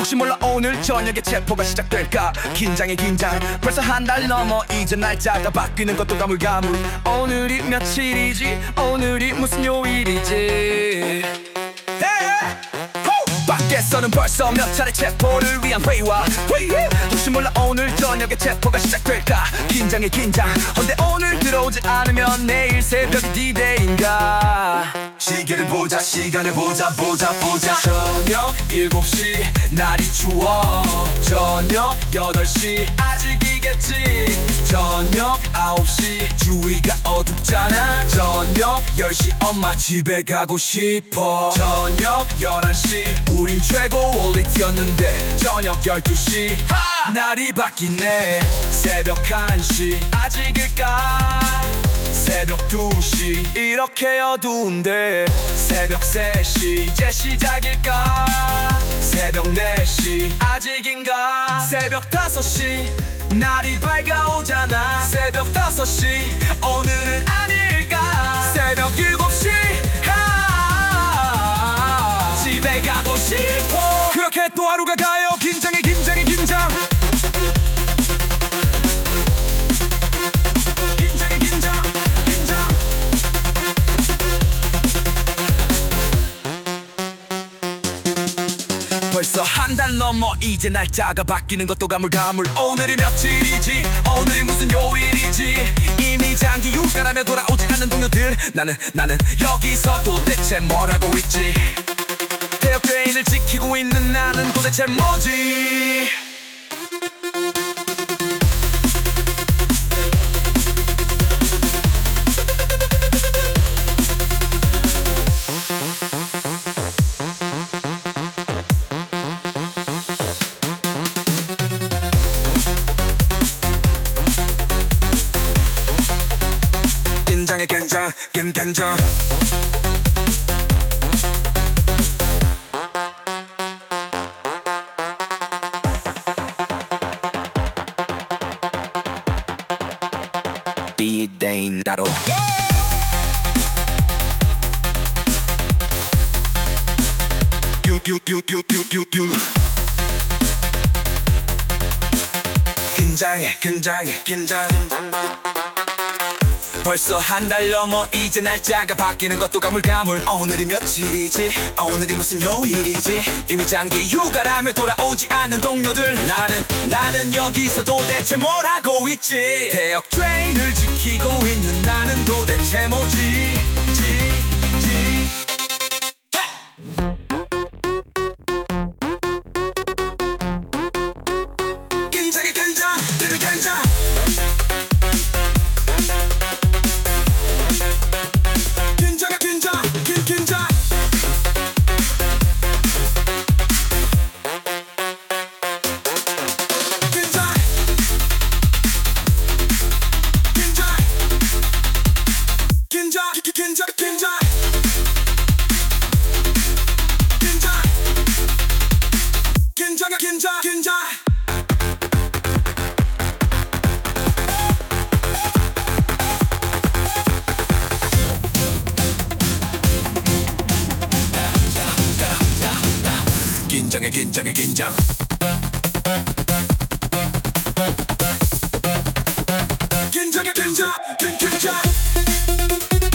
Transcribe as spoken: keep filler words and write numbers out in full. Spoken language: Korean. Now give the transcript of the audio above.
혹시 몰라 오늘 저녁에 체포가 시작될까. 긴장해 긴장. 벌써 한 달 넘어 이제 날짜가 바뀌는 것도 가물가물. 오늘이 며칠이지, 오늘이 무슨 요일이지. hey! 밖에서는 벌써 몇 차례 체포를 위한 회의와 회의. 혹시 몰라 오늘 저녁에 체포가 시작될까. 긴장해 긴장. 근데 오늘 들어오지 않으면 내일 새벽이 디데이인가. 시계를 보자 시간을 보자 보자 보자. 저녁 일곱 시 날이 추워. 저녁 여덟 시 아직이겠지. 저녁 아홉 시 주위가 어둡잖아. 저녁 열 시 엄마 집에 가고 싶어. 저녁 열한 시 우린 최고 올리티였는데. 저녁 열두 시 하! 날이 바뀌네. 새벽 한 시 아직일까. 새벽 두 시 이렇게 어두운데. 새벽 세 시 이제 시작일까. 새벽 네 시 아직인가. 새벽 다섯 시 날이 밝아오잖아. 새벽 다섯 시 오늘은 아닐까. 새벽 일곱 시 하! 집에 가고 싶어. 그렇게 또 하루가 가요. 긴장해 긴장해 긴장. 벌써 한 달 넘어 이제 날짜가 바뀌는 것도 가물가물. 오늘이 며칠이지, 오늘이 무슨 요일이지. 이미 장기 휴가라며 돌아오지 않는 동료들. 나는 나는 여기서 도대체 뭘 하고 있지. 대역 개인을 지키고 있는 나는 도대체 뭐지. 긴장해 긴장 긴장. 디데이 나로 뀨뀨뀨뀨뀨뀨. 긴장해 긴장해 긴장. 벌써 한 달 넘어 이제 날짜가 바뀌는 것도 가물가물. 오늘이 며칠이지, 오늘이 무슨 요일이지. 이미 장기 휴가라며 돌아오지 않는 동료들. 나는 나는 여기서 도대체 뭘 하고 있지. 대역 트레인을 지키고 있는 나는 도대체 뭐지. 지, 지. 긴장해 긴장 긴장 긴장. 긴장 긴장. 긴장해 긴장해 긴장.